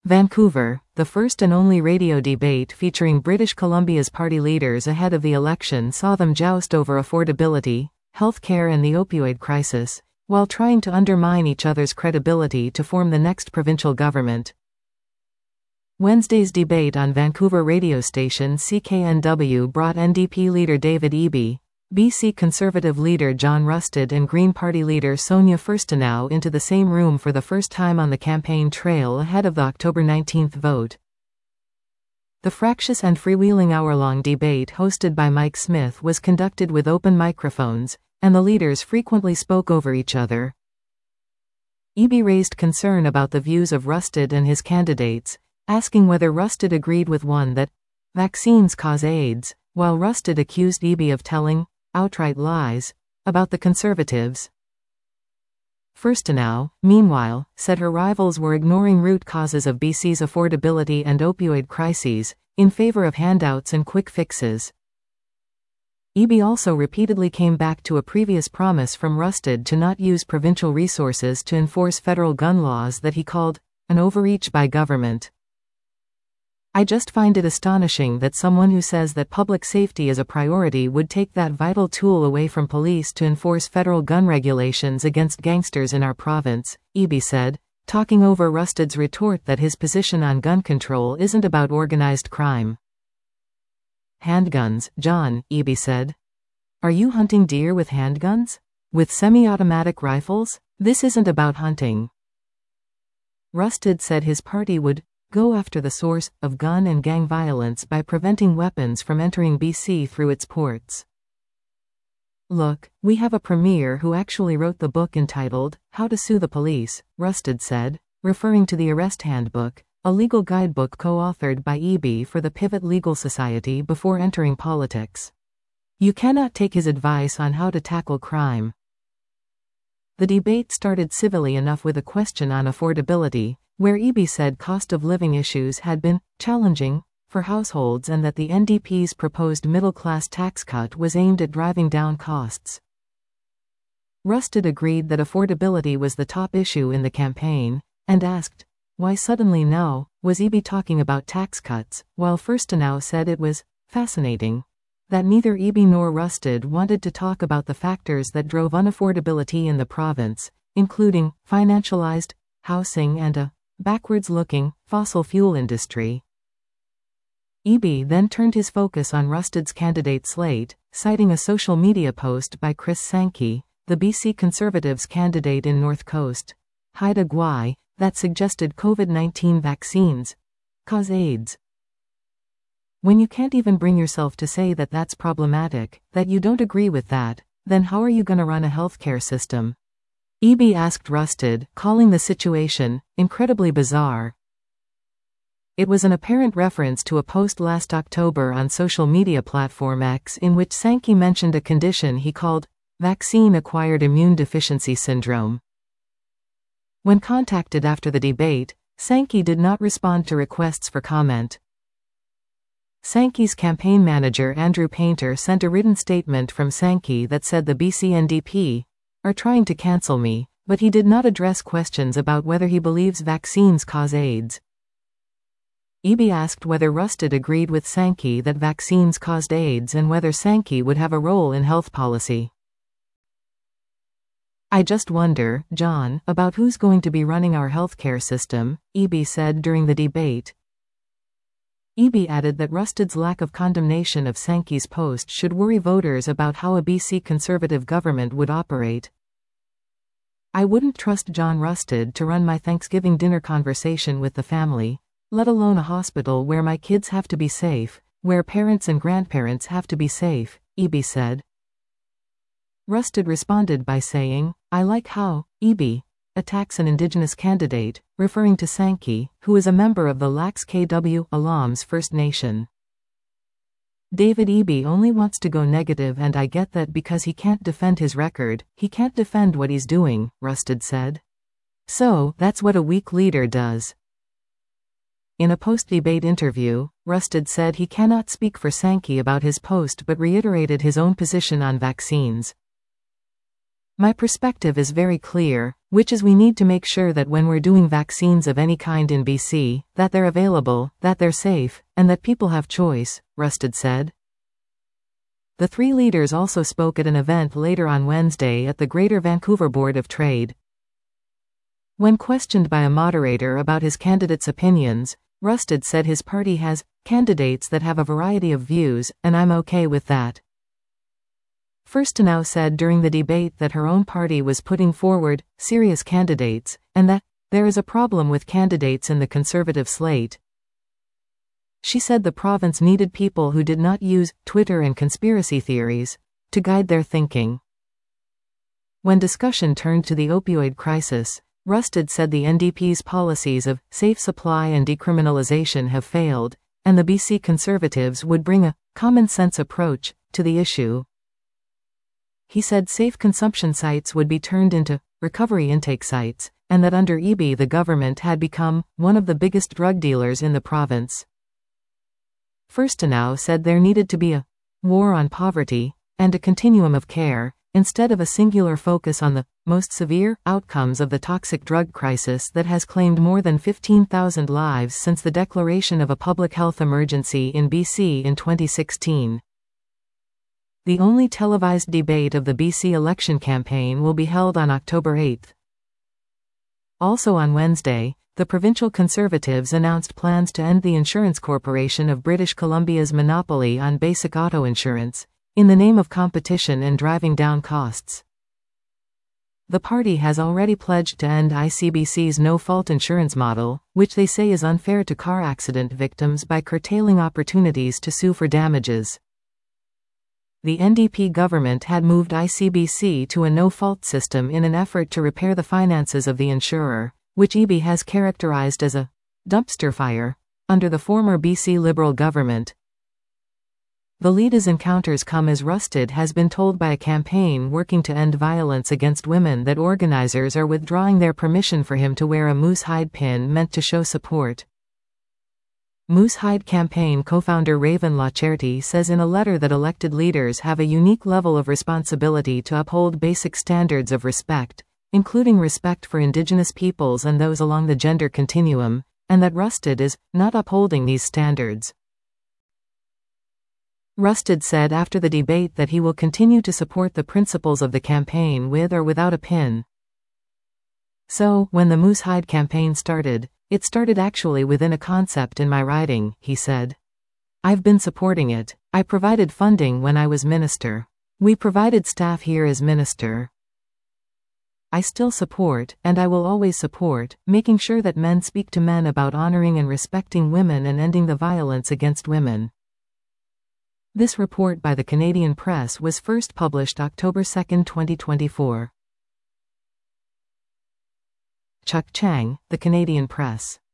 Vancouver, the first and only radio debate featuring British Columbia's party leaders ahead of the election saw them joust over affordability, healthcare and the opioid crisis, while trying to undermine each other's credibility to form the next provincial government. Wednesday's debate on Vancouver radio station CKNW brought NDP leader David Eby, BC Conservative leader John Rustad and Green Party leader Sonia Furstenau into the same room for the first time on the campaign trail ahead of the October 19 vote. The fractious and freewheeling hour-long debate hosted by Mike Smith was conducted with open microphones, and the leaders frequently spoke over each other. Eby raised concern about the views of Rustad and his candidates, asking whether Rustad agreed with one that vaccines cause AIDS, while Rustad accused Eby of telling outright lies about the Conservatives. Furstenau, meanwhile, said her rivals were ignoring root causes of BC's affordability and opioid crises, in favor of handouts and quick fixes. Eby also repeatedly came back to a previous promise from Rustad to not use provincial resources to enforce federal gun laws that he called an overreach by government. I just find it astonishing that someone who says that public safety is a priority would take that vital tool away from police to enforce federal gun regulations against gangsters in our province, Eby said, talking over Rustad's retort that his position on gun control isn't about organized crime. Handguns, John, Eby said. Are you hunting deer with handguns? With semi-automatic rifles? This isn't about hunting. Rustad said his party would go after the source of gun and gang violence by preventing weapons from entering BC through its ports. Look, we have a premier who actually wrote the book entitled How to Sue the Police, Rustad said, referring to the Arrest Handbook, a legal guidebook co-authored by Eby for the Pivot Legal Society before entering politics. You cannot take his advice on how to tackle crime. The debate started civilly enough with a question on affordability, where Eby said cost of living issues had been challenging for households and that the NDP's proposed middle-class tax cut was aimed at driving down costs. Rustad agreed that affordability was the top issue in the campaign, and asked, why suddenly now was Eby talking about tax cuts, while Furstenau said it was fascinating that neither Eby nor Rustad wanted to talk about the factors that drove unaffordability in the province, including financialized housing and a backwards-looking fossil fuel industry. Eby then turned his focus on Rustad's candidate slate, citing a social media post by Chris Sankey, the BC Conservatives candidate in North Coast, Haida Gwaii, that suggested COVID-19 vaccines cause AIDS. When you can't even bring yourself to say that that's problematic, that you don't agree with that, then how are you going to run a healthcare system? Eby asked Rustad, calling the situation incredibly bizarre. It was an apparent reference to a post last October on social media platform X in which Sankey mentioned a condition he called vaccine-acquired immune deficiency syndrome. When contacted after the debate, Sankey did not respond to requests for comment. Sankey's campaign manager Andrew Painter sent a written statement from Sankey that said the BC NDP are trying to cancel me, but he did not address questions about whether he believes vaccines cause AIDS. Eby asked whether Rustad agreed with Sankey that vaccines caused AIDS and whether Sankey would have a role in health policy. I just wonder, John, about who's going to be running our healthcare system, Eby said during the debate. Eby added that Rustad's lack of condemnation of Sankey's post should worry voters about how a BC Conservative government would operate. I wouldn't trust John Rustad to run my Thanksgiving dinner conversation with the family, let alone a hospital where my kids have to be safe, where parents and grandparents have to be safe, Eby said. Rustad responded by saying, I like how Eby attacks an Indigenous candidate, referring to Sankey, who is a member of the Lax KW Alams First Nation. David Eby only wants to go negative, and I get that because he can't defend his record, he can't defend what he's doing, Rustad said. So, that's what a weak leader does. In a post-debate interview, Rustad said he cannot speak for Sankey about his post but reiterated his own position on vaccines. My perspective is very clear, which is we need to make sure that when we're doing vaccines of any kind in BC, that they're available, that they're safe, and that people have choice, Rusted said. The three leaders also spoke at an event later on Wednesday at the Greater Vancouver Board of Trade. When questioned by a moderator about his candidates' opinions, Rusted said his party has candidates that have a variety of views, and I'm okay with that. Firstenow said during the debate that her own party was putting forward serious candidates, and that there is a problem with candidates in the Conservative slate. She said the province needed people who did not use Twitter and conspiracy theories to guide their thinking. When discussion turned to the opioid crisis, Rusted said the NDP's policies of safe supply and decriminalization have failed, and the BC Conservatives would bring a common-sense approach to the issue. He said safe consumption sites would be turned into recovery intake sites, and that under Eby the government had become one of the biggest drug dealers in the province. Firstenow said there needed to be a war on poverty and a continuum of care, instead of a singular focus on the most severe outcomes of the toxic drug crisis that has claimed more than 15,000 lives since the declaration of a public health emergency in BC in 2016. The only televised debate of the BC election campaign will be held on October 8. Also on Wednesday, the provincial Conservatives announced plans to end the Insurance Corporation of British Columbia's monopoly on basic auto insurance, in the name of competition and driving down costs. The party has already pledged to end ICBC's no-fault insurance model, which they say is unfair to car accident victims by curtailing opportunities to sue for damages. The NDP government had moved ICBC to a no-fault system in an effort to repair the finances of the insurer, which Eby has characterized as a dumpster fire under the former BC Liberal government. The latest encounters come as Rusted has been told by a campaign working to end violence against women that organizers are withdrawing their permission for him to wear a moose hide pin meant to show support. Moose Hide campaign co-founder Raven Lacherty says in a letter that elected leaders have a unique level of responsibility to uphold basic standards of respect, including respect for Indigenous peoples and those along the gender continuum, and that Rusted is not upholding these standards. Rusted said after the debate that he will continue to support the principles of the campaign with or without a pin. So, when the Moose Hide campaign started, it started actually within a concept in my riding, he said. I've been supporting it. I provided funding when I was minister. We provided staff here as minister. I still support, and I will always support, making sure that men speak to men about honoring and respecting women and ending the violence against women. This report by the Canadian Press was first published October 2, 2024. Chuck Chang, The Canadian Press.